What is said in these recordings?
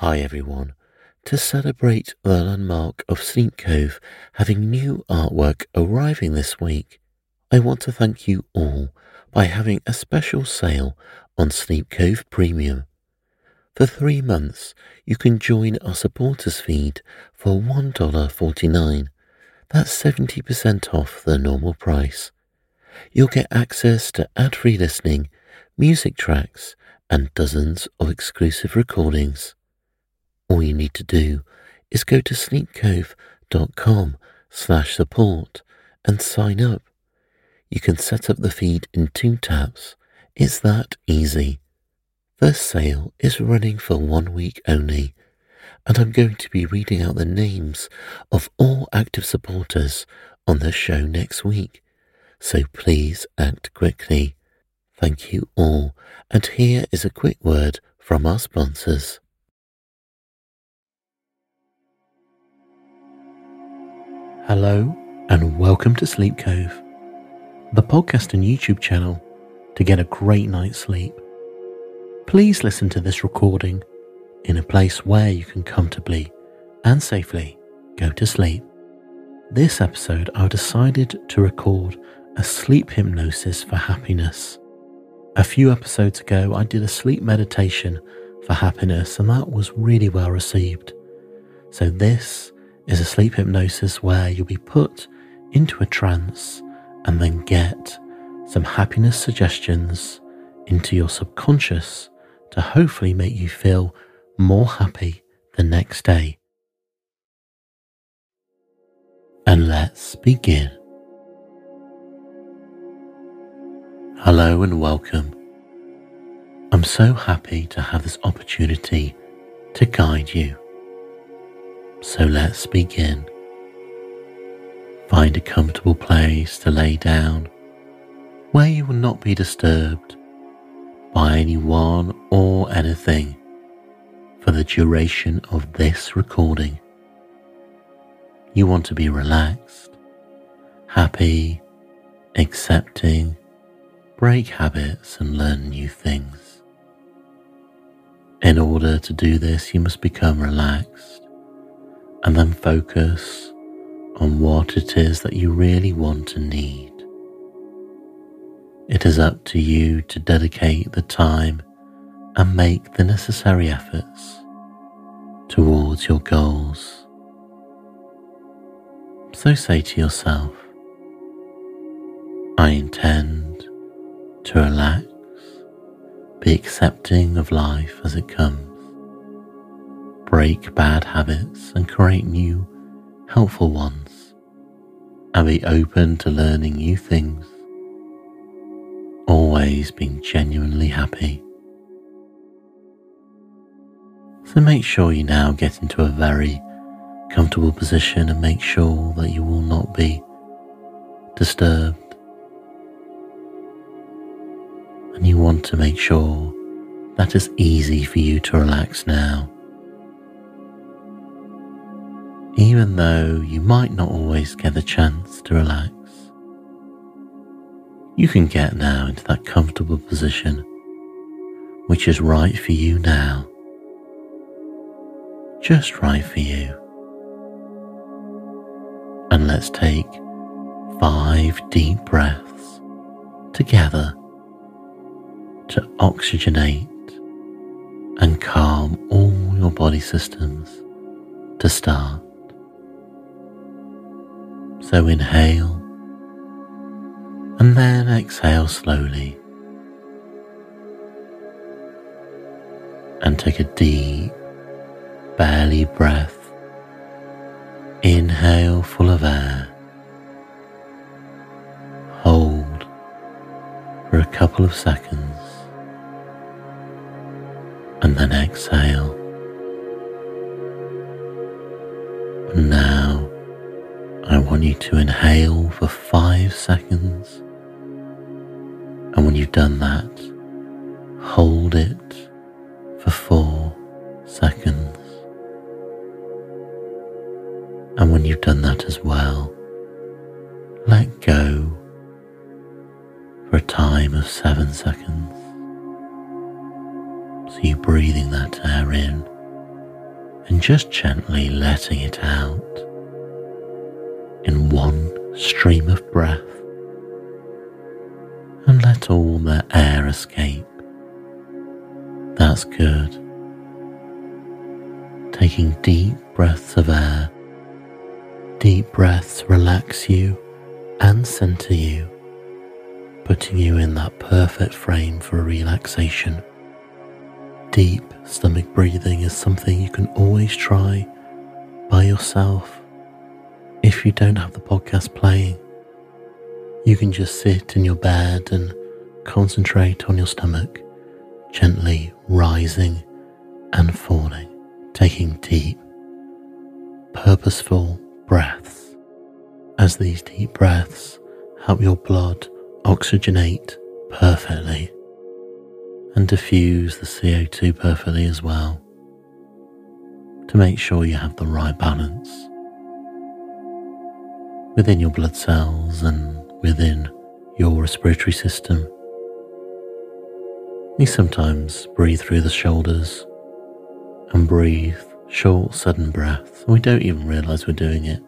Hi everyone. To celebrate the landmark of Sleep Cove having new artwork arriving this week, I want to thank you all by having a special sale on Sleep Cove Premium. For 3 months, you can join our supporters feed for $1.49. That's 70% off the normal price. You'll get access to ad-free listening, music tracks, and dozens of exclusive recordings. All you need to do is go to sleepcove.com/support and sign up. You can set up the feed in 2 taps. It's that easy. The sale is running for 1 week only, and I'm going to be reading out the names of all active supporters on the show next week. So please act quickly. Thank you all, and here is a quick word from our sponsors. Hello and welcome to Sleep Cove, the podcast and YouTube channel to get a great night's sleep. Please listen to this recording in a place where you can comfortably and safely go to sleep. This episode I decided to record a sleep hypnosis for happiness. A few episodes ago I did a sleep meditation for happiness and that was really well received. So this is a sleep hypnosis where you'll be put into a trance and then get some happiness suggestions into your subconscious to hopefully make you feel more happy the next day. And let's begin. Hello and welcome. I'm so happy to have this opportunity to guide you. So let's begin. Find a comfortable place to lay down where you will not be disturbed by anyone or anything for the duration of this recording. You want to be relaxed, happy, accepting, break habits and learn new things. In order to do this, you must become relaxed and then focus on what it is that you really want and need. It is up to you to dedicate the time and make the necessary efforts towards your goals. So say to yourself, I intend to relax, be accepting of life as it comes, break bad habits and create new, helpful ones, and be open to learning new things, always being genuinely happy. So make sure you now get into a very comfortable position and make sure that you will not be disturbed. And you want to make sure that it's easy for you to relax now. Even though you might not always get the chance to relax, you can get now into that comfortable position which is right for you now. Just right for you. And let's take 5 deep breaths together to oxygenate and calm all your body systems to start. So inhale and then exhale slowly and take a deep belly breath. Inhale full of air, hold for a couple of seconds and then exhale. And now I want you to inhale for 5 seconds, and when you've done that, hold it for 4 seconds. And when you've done that as well, let go for a time of 7 seconds. So you're breathing that air in and just gently letting it out in one stream of breath, and let all the air escape. That's good. Taking deep breaths of air. Deep breaths relax you and center you, putting you in that perfect frame for relaxation. Deep stomach breathing is something you can always try by yourself. If you don't have the podcast playing, you can just sit in your bed and concentrate on your stomach, gently rising and falling, taking deep, purposeful breaths. As these deep breaths help your blood oxygenate perfectly and diffuse the CO2 perfectly as well, to make sure you have the right balance within your blood cells and within your respiratory system. You sometimes breathe through the shoulders and breathe short, sudden breaths. We don't even realize we're doing it.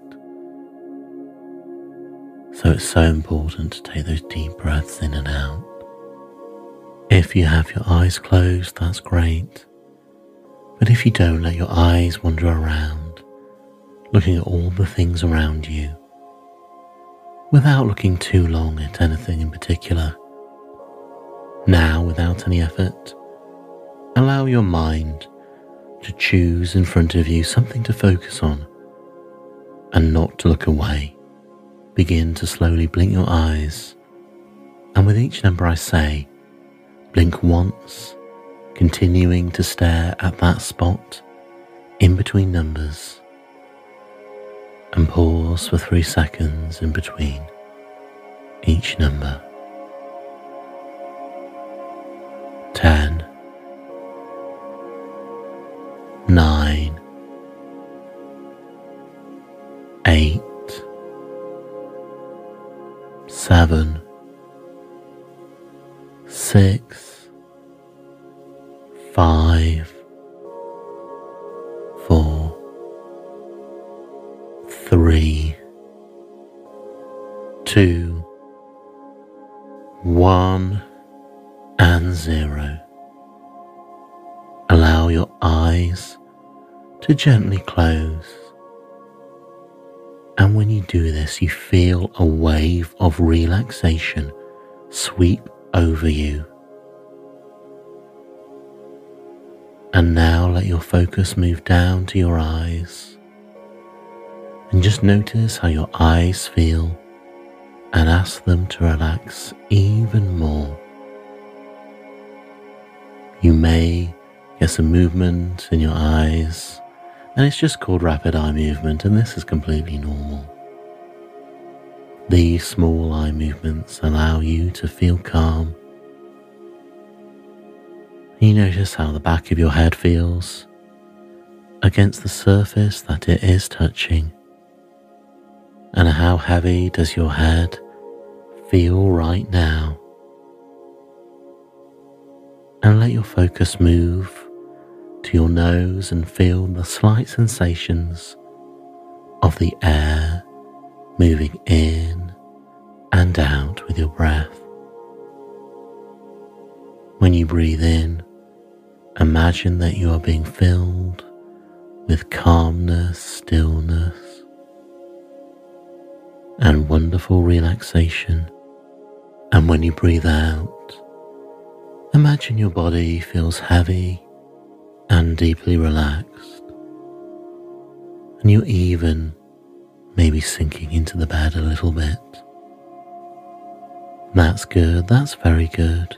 So it's so important to take those deep breaths in and out. If you have your eyes closed, that's great. But if you don't, let your eyes wander around, looking at all the things around you, without looking too long at anything in particular. Now, without any effort, allow your mind to choose in front of you something to focus on and not to look away. Begin to slowly blink your eyes, and with each number I say, blink once, continuing to stare at that spot in between numbers, and pause for 3 seconds in between each number. 10, 9, 8, 7, 6, 5, 4, 3, 2, 1, and 0. Allow your eyes to gently close. And when you do this, you feel a wave of relaxation sweep over you. And now let your focus move down to your eyes, and just notice how your eyes feel and ask them to relax even more. You may get some movement in your eyes, and it's just called rapid eye movement, and this is completely normal. These small eye movements allow you to feel calm. You notice how the back of your head feels against the surface that it is touching, and how heavy does your head feel right now. And let your focus move to your nose and feel the slight sensations of the air moving in and out with your breath. When you breathe in, imagine that you are being filled with calmness, stillness, and wonderful relaxation. And when you breathe out, imagine your body feels heavy and deeply relaxed, and you're even maybe sinking into the bed a little bit. That's good, that's very good.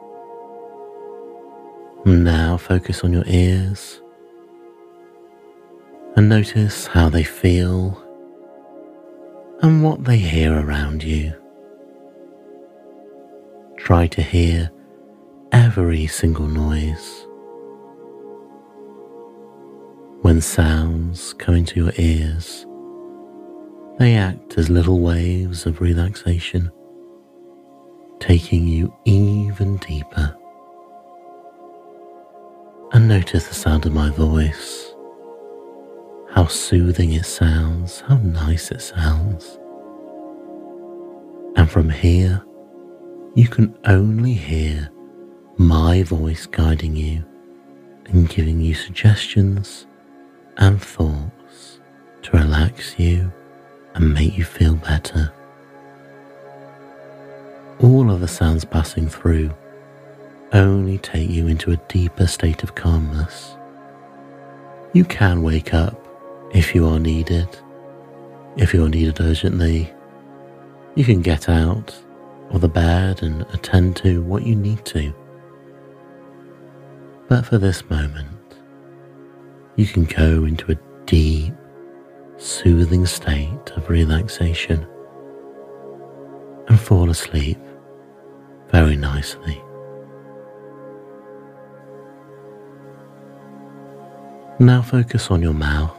Now focus on your ears and notice how they feel and what they hear around you. Try to hear every single noise. When sounds come into your ears, they act as little waves of relaxation, taking you even deeper. And notice the sound of my voice how soothing it sounds, how nice it sounds. And from here, you can only hear my voice guiding you and giving you suggestions and thoughts to relax you and make you feel better. All of the sounds passing through only take you into a deeper state of calmness. You can wake up if you are needed. If you are needed urgently, you can get out of the bed and attend to what you need to. But for this moment, you can go into a deep, soothing state of relaxation and fall asleep very nicely. Now focus on your mouth.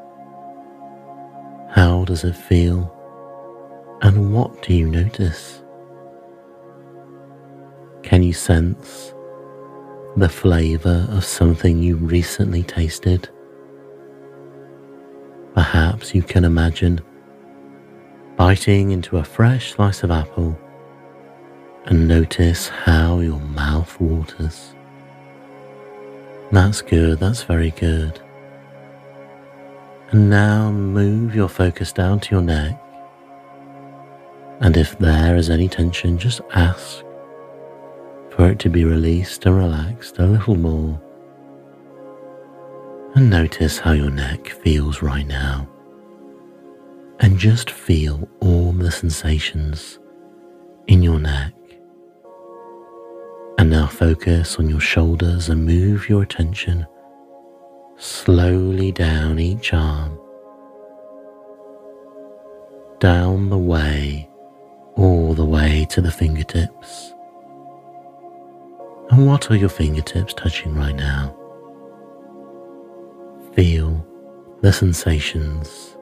How does it feel? And what do you notice? Can you sense the flavor of something you recently tasted? Perhaps you can imagine biting into a fresh slice of apple and notice how your mouth waters. That's good, that's very good. And now move your focus down to your neck. And if there is any tension, just ask for it to be released and relaxed a little more. And notice how your neck feels right now. And just feel all the sensations in your neck. And now focus on your shoulders and move your attention slowly down each arm, down the way, all the way to the fingertips. And what are your fingertips touching right now? Feel the sensations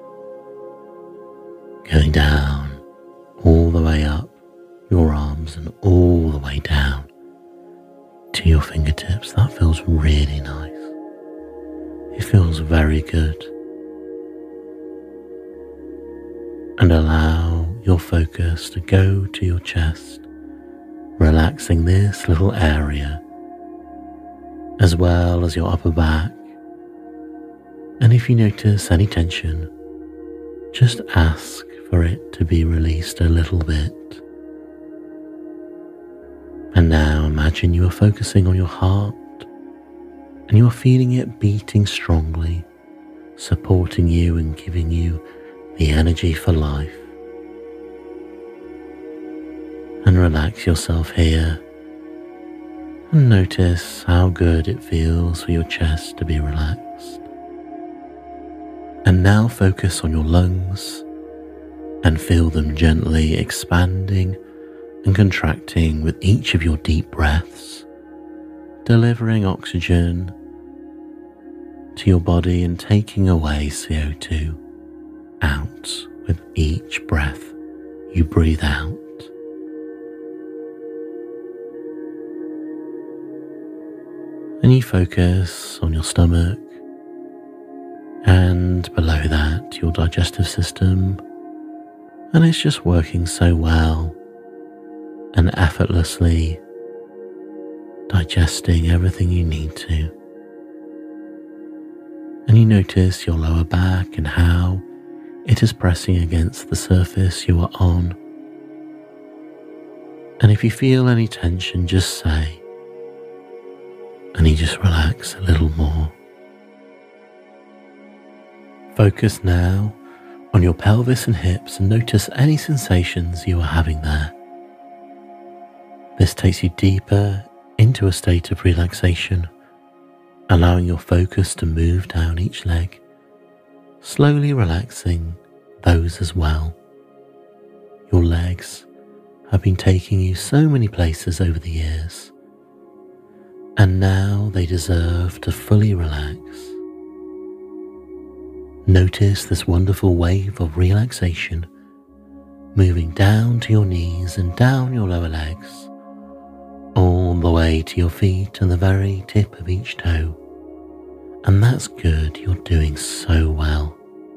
going down, all the way up your arms and all the way down to your fingertips. That feels really nice. It feels very good. And allow your focus to go to your chest, relaxing this little area, as well as your upper back. And if you notice any tension, just ask for it to be released a little bit. And now imagine you are focusing on your heart and you are feeling it beating strongly, supporting you and giving you the energy for life. And relax yourself here and notice how good it feels for your chest to be relaxed. And now focus on your lungs and feel them gently expanding and contracting with each of your deep breaths, delivering oxygen to your body and taking away CO2 out with each breath you breathe out. And you focus on your stomach and below that your digestive system, and it's just working so well and effortlessly digesting everything you need to. And you notice your lower back and how it is pressing against the surface you are on. And if you feel any tension, just say, and you just relax a little more. Focus now on your pelvis and hips and notice any sensations you are having there. This takes you deeper into a state of relaxation, allowing your focus to move down each leg, slowly relaxing those as well. Your legs have been taking you so many places over the years, and now they deserve to fully relax. Notice this wonderful wave of relaxation moving down to your knees and down your lower legs, all the way to your feet and the very tip of each toe, And that's good, you're doing so well.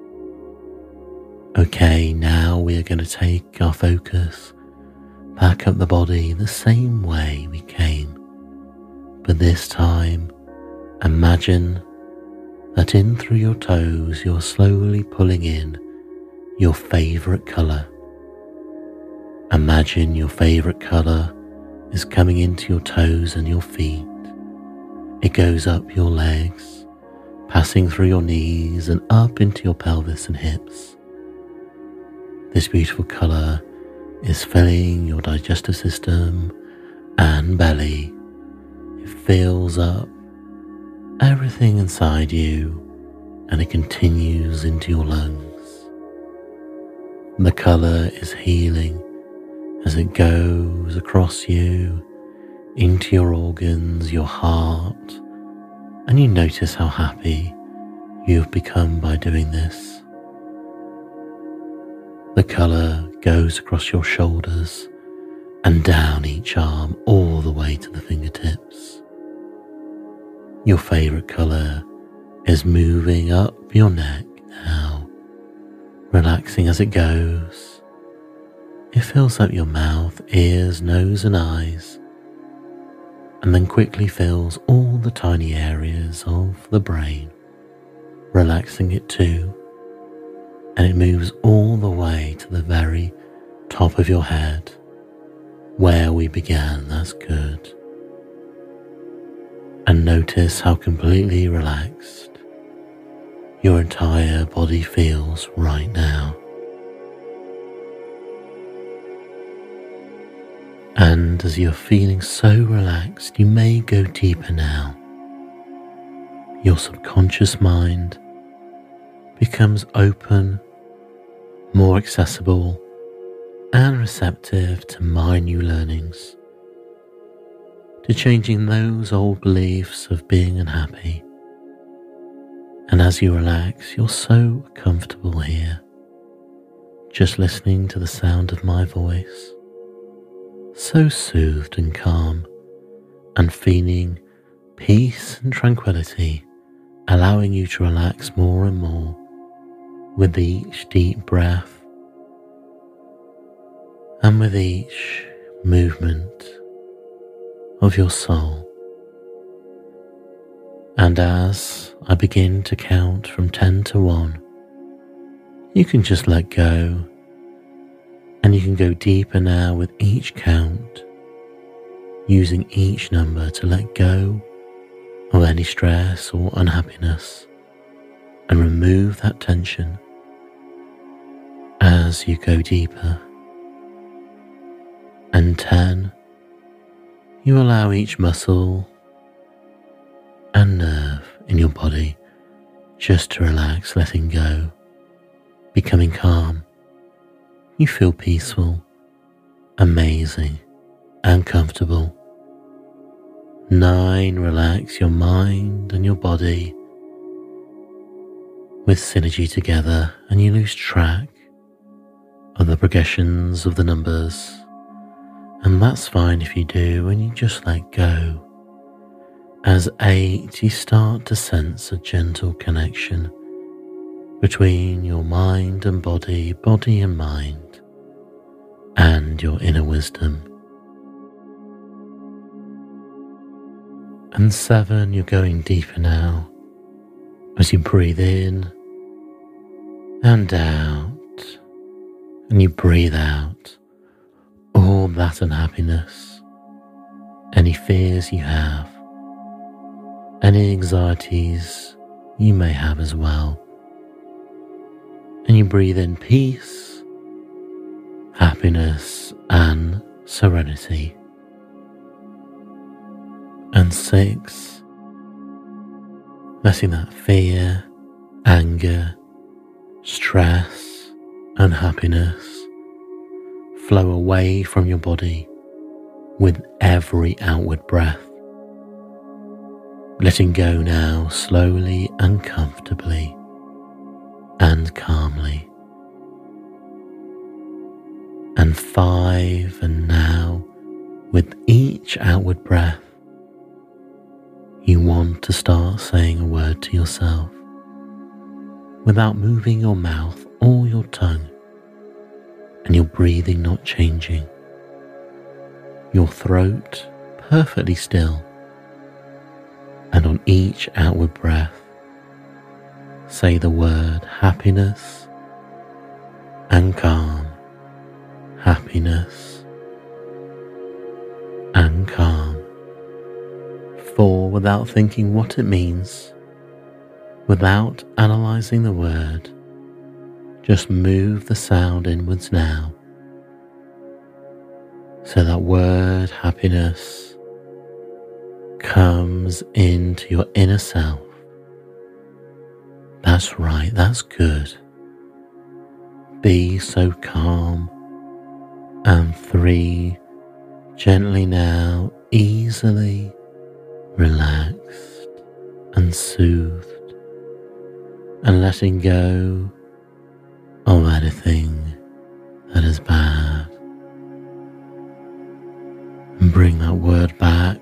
Okay, now we're going to take our focus back up the body the same way we came. But this time, imagine that in through your toes you're slowly pulling in your favourite colour. Imagine your favourite colour is coming into your toes and your feet. It goes up your legs, passing through your knees and up into your pelvis and hips. This beautiful colour is filling your digestive system and belly. It fills up everything inside you and it continues into your lungs. The colour is healing as it goes across you, into your organs, your heart, and you notice how happy you've become by doing this. The colour goes across your shoulders and down each arm all the way to the fingertips. Your favourite colour is moving up your neck now, relaxing as it goes. It fills up your mouth, ears, nose and eyes, and then quickly fills all the tiny areas of the brain, relaxing it too. And it moves all the way to the very top of your head, where we began. That's good. And notice how completely relaxed your entire body feels right now. And as you're feeling so relaxed, you may go deeper now. Your subconscious mind becomes open, more accessible, and receptive to my new learnings, to changing those old beliefs of being unhappy. And as you relax, you're so comfortable here, just listening to the sound of my voice, so soothed and calm, and feeling peace and tranquility, allowing you to relax more and more with each deep breath and with each movement of your soul. And as I begin to count from 10 to 1, you can just let go, and you can go deeper now with each count, using each number to let go of any stress or unhappiness and remove that tension as you go deeper. And 10, you allow each muscle and nerve in your body just to relax, letting go, becoming calm. You feel peaceful, amazing, and comfortable. 9, relax your mind and your body with synergy together, and you lose track of the progressions of the numbers. And that's fine if you do, and you just let go. As 8, you start to sense a gentle connection between your mind and body, body and mind, and your inner wisdom. And 7, you're going deeper now as you breathe in and out, and you breathe out all that unhappiness, any fears you have, any anxieties you may have as well. And you breathe in peace, happiness and serenity. And 6, letting that fear, anger, stress, unhappiness flow away from your body with every outward breath. Letting go now slowly and comfortably and calmly. And 5, and now with each outward breath, you want to start saying a word to yourself without moving your mouth or your tongue, and your breathing not changing, your throat perfectly still, and on each outward breath, say the word happiness and calm, happiness and calm. 4, without thinking what it means, without analysing the word, just move the sound inwards now. So that word happiness comes into your inner self. That's right, that's good. Be so calm. And 3, gently now, easily relaxed and soothed, and letting go of anything that is bad. And bring that word back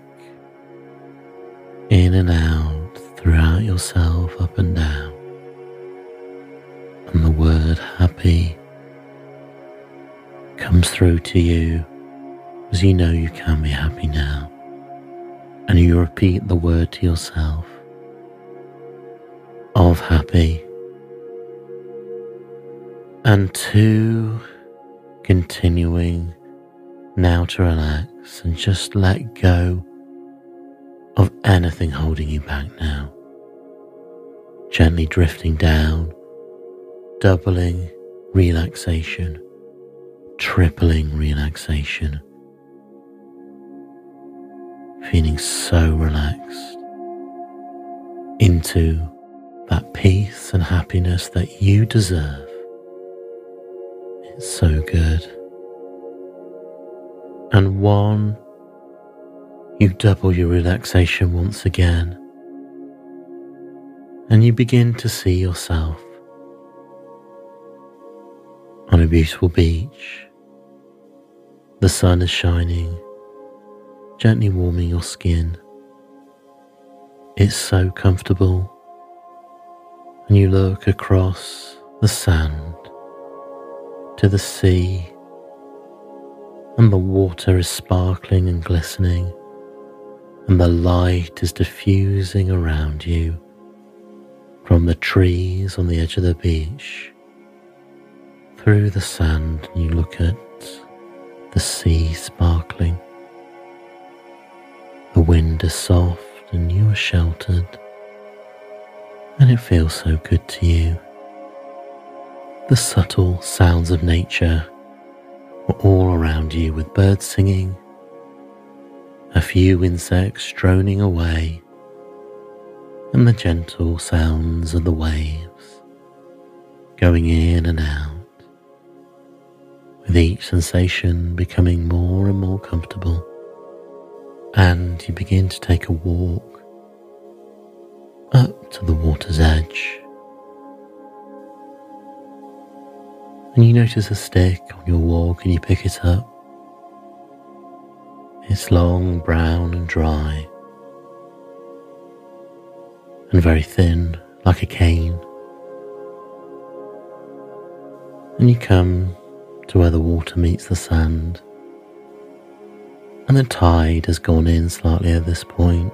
in and out throughout yourself, up and down. And the word happy comes through to you as you know you can be happy now. And you repeat the word to yourself of happy. And 2, continuing now to relax and just let go of anything holding you back now. Gently drifting down, doubling relaxation, tripling relaxation. Feeling so relaxed into that peace and happiness that you deserve. It's so good. And 1, you double your relaxation once again, and you begin to see yourself on a beautiful beach. The sun is shining, gently warming your skin. It's so comfortable, and you look across the sand to the sea, and the water is sparkling and glistening, and the light is diffusing around you from the trees on the edge of the beach through the sand, and you look at the sea sparkling. The wind is soft and you are sheltered, and it feels so good to you. The subtle sounds of nature are all around you, with birds singing, a few insects droning away, and the gentle sounds of the waves going in and out, with each sensation becoming more and more comfortable. And you begin to take a walk up to the water's edge, and you notice a stick on your walk and you pick it up. It's long, brown and dry, and very thin, like a cane. And you come to where the water meets the sand, and the tide has gone in slightly at this point,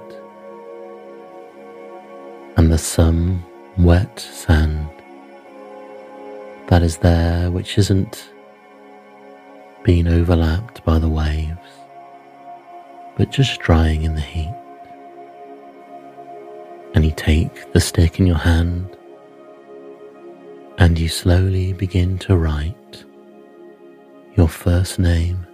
and there's some wet sand that is there which isn't being overlapped by the waves, but just drying in the heat. And you take the stick in your hand and you slowly begin to write your first name.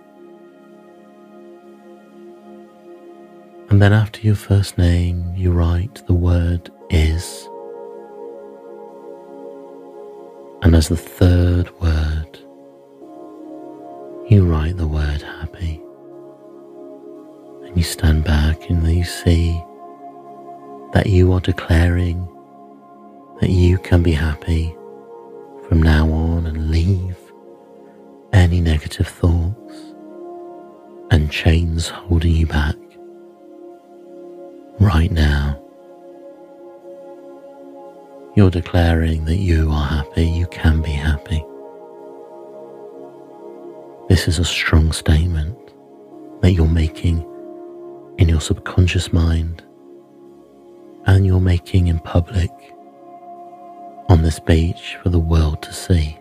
And then after your first name, you write the word is. And as the third word, you write the word happy. And you stand back and you see that you are declaring that you can be happy from now on, and leave any negative thoughts and chains holding you back. right now. You're declaring that you are happy, you can be happy. This is a strong statement that you're making in your subconscious mind and you're making in public on this beach for the world to see.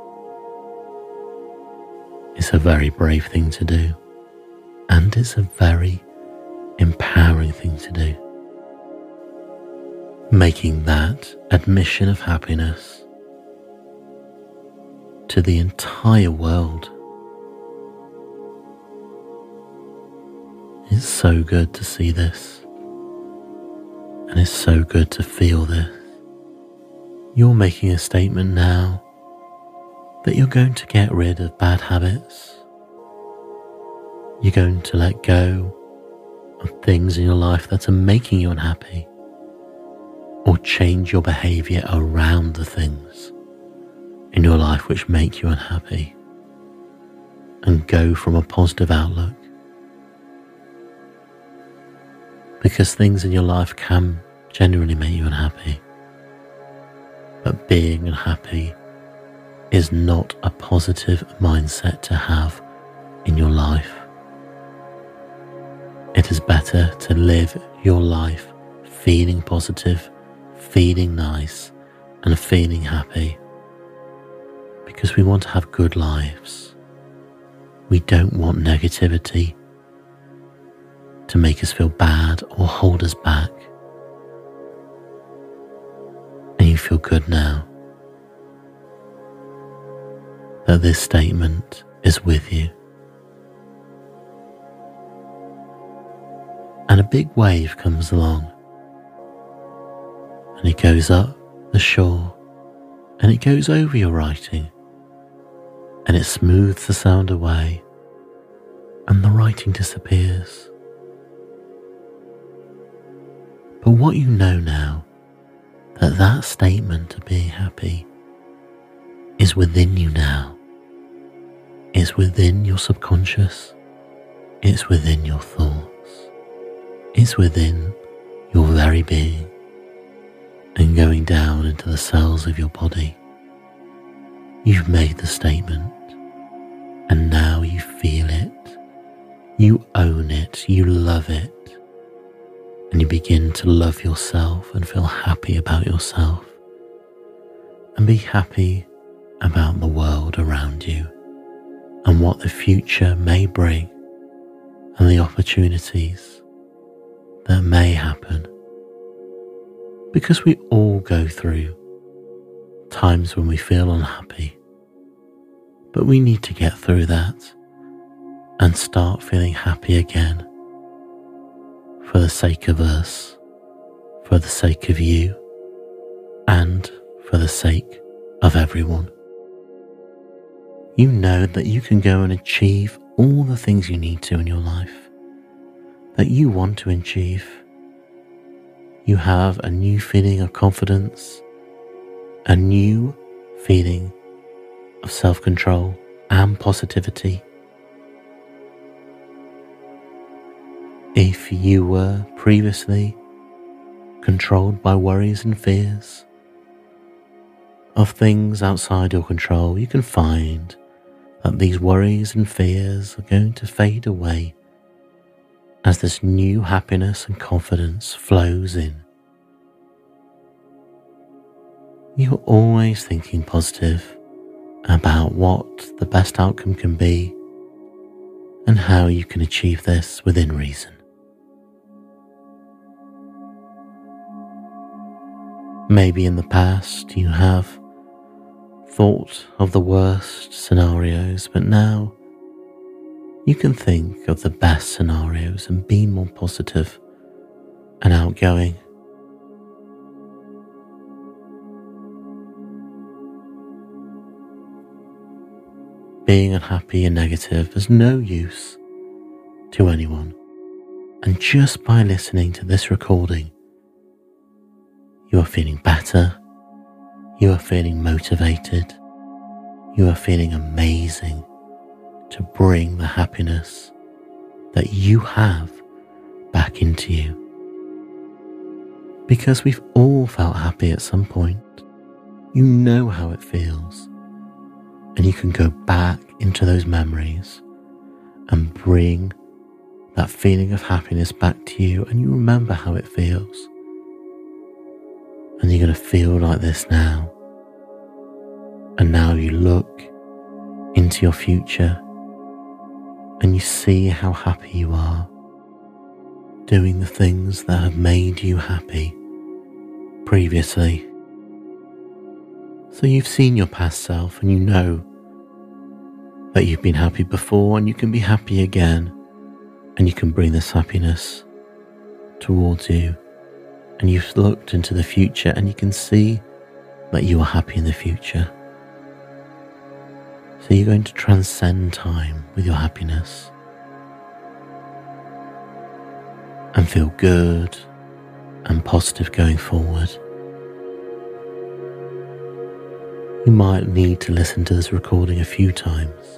It's a very brave thing to do, and it's a very empowering thing to do. Making that admission of happiness to the entire world. It's so good to see this, and it's so good to feel this. You're making a statement now that you're going to get rid of bad habits. You're going to let go of things in your life that are making you unhappy, or change your behaviour around the things in your life which make you unhappy, and go from a positive outlook. Because things in your life can genuinely make you unhappy, but being unhappy is not a positive mindset to have in your life. It is better to live your life feeling positive, feeling nice, and feeling happy, because we want to have good lives. We don't want negativity to make us feel bad or hold us back. And you feel good now that this statement is with you. And a big wave comes along, and it goes up the shore, and it goes over your writing, and it smooths the sound away, and the writing disappears. But what you know now, that statement of being happy is within you now. It's within your subconscious. It's within your thoughts. It's within your very being, and going down into the cells of your body. You've made the statement, and now you feel it. You own it. You love it. And you begin to love yourself and feel happy about yourself, and be happy about the world around you and what the future may bring and the opportunities that may happen. Because we all go through times when we feel unhappy, but we need to get through that and start feeling happy again, for the sake of us, for the sake of you, and for the sake of everyone. You know that you can go and achieve all the things you need to in your life, that you want to achieve. You have a new feeling of confidence, a new feeling of self-control and positivity. If you were previously controlled by worries and fears of things outside your control, you can find that these worries and fears are going to fade away as this new happiness and confidence flows in. You're always thinking positive about what the best outcome can be and how you can achieve this within reason. Maybe in the past you have thought of the worst scenarios, but now you can think of the best scenarios and be more positive and outgoing. Being unhappy and negative is no use to anyone, and just by listening to this recording, you are feeling better, you are feeling motivated, you are feeling amazing to bring the happiness that you have back into you. because we've all felt happy at some point. You know how it feels, and you can go back into those memories and bring that feeling of happiness back to you, and you remember how it feels. And you're going to feel like this now. And now you look into your future and you see how happy you are, doing the things that have made you happy previously. So you've seen your past self and you know that you've been happy before, and you can be happy again, and you can bring this happiness towards you. And you've looked into the future and you can see that you are happy in the future. So you're going to transcend time with your happiness and feel good and positive going forward. You might need to listen to this recording a few times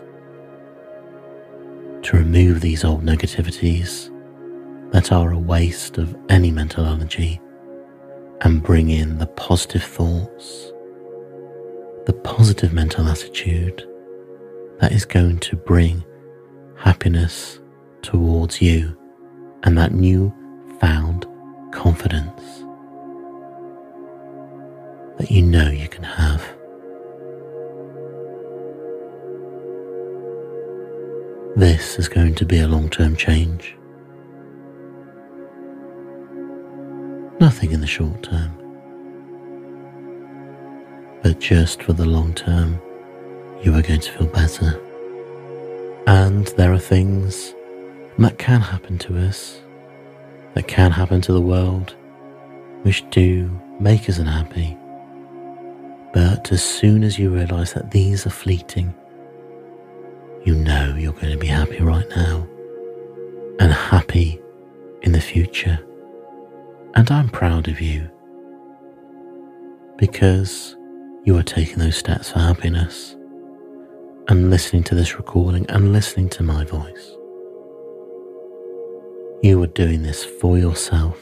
to remove these old negativities that are a waste of any mental energy and bring in the positive thoughts, the positive mental attitude that is going to bring happiness towards you and that new-found confidence that you know you can have. This is going to be a long-term change. Nothing in the short term, but just for the long term, you are going to feel better. And there are things that can happen to us, that can happen to the world, which do make us unhappy. But as soon as you realise that these are fleeting, you know you're going to be happy right now and happy in the future. And I'm proud of you because you are taking those steps for happiness and listening to this recording and listening to my voice. You are doing this for yourself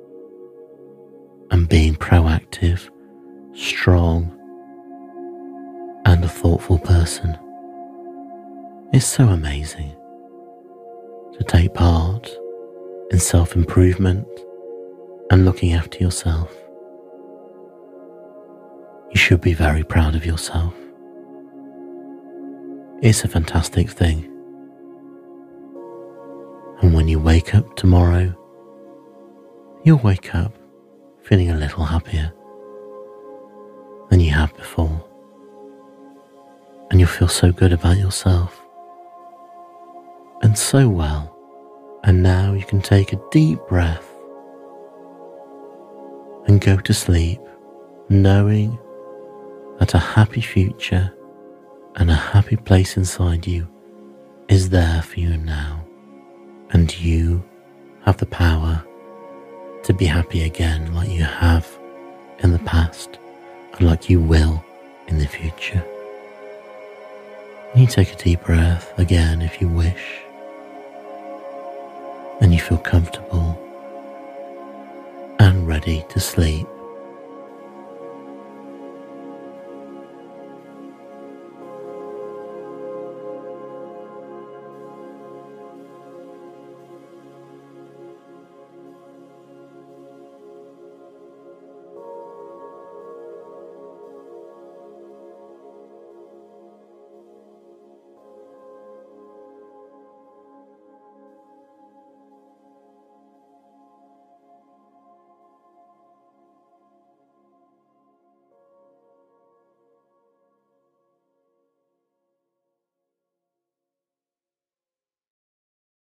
and being proactive, strong, and a thoughtful person. It's so amazing to take part in self-improvement and looking after yourself. You should be very proud of yourself. It's a fantastic thing. And when you wake up tomorrow, you'll wake up feeling a little happier than you have before. And you'll feel so good about yourself and so well. And now you can take a deep breath and go to sleep knowing that a happy future and a happy place inside you is there for you now, and you have the power to be happy again like you have in the past and like you will in the future. You take a deep breath again if you wish, and you feel comfortable and ready to sleep.